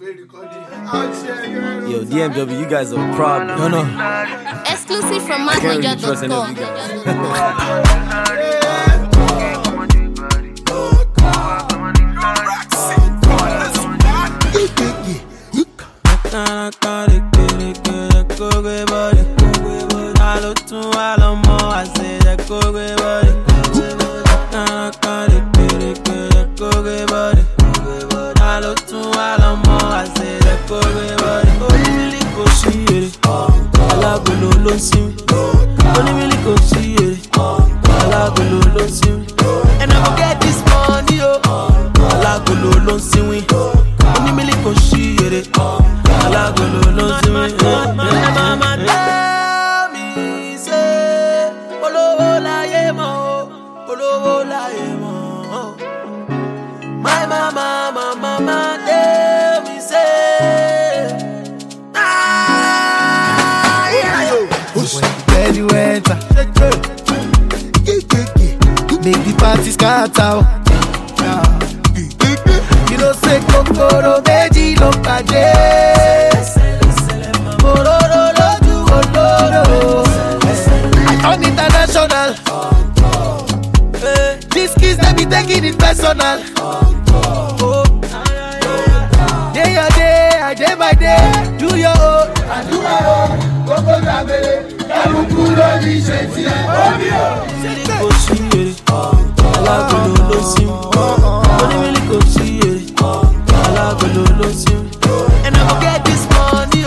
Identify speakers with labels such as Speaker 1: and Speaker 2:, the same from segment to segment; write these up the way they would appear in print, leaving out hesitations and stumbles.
Speaker 1: Yo, DMW, you guys are a problem. No.
Speaker 2: Exclusive from MadNiger.com.
Speaker 3: And I will get this money, Mama tell me, say, my mama tell me, say,
Speaker 4: when you enter, make the party scatter. You know say kokoro meji lo pade. I turn international. These kids they be taking it personal. Day your day, I day by day. Do your own, I do my own. Koko tabele, kabukuro ni sheti.
Speaker 3: And I will get this money,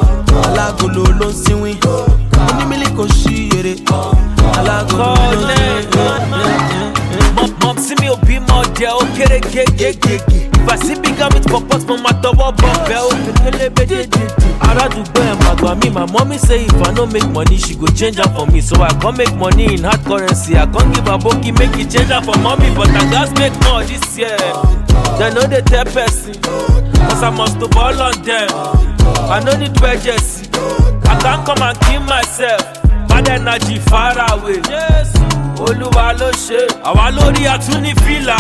Speaker 5: Mom, see me be more there, okay, If I see big with purpose, mama double bell. I do me, my mommy say if I don't make money, she go change her for me. So I can't make money in hard currency. I can't give a bookie, make it change her for mommy. But I just make more this year. They know they tell person, cause I must to ball on them. I know need to jersey. I can't come and kill myself. Bad energy far away. Yes. Oluwa lo ṣe, àwa lórí àtúní fìlà.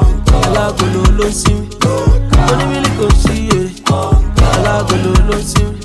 Speaker 3: Alágolo ló ń sinmi, onímìlì kò sí èrè. Alágolo ló ń sinmi.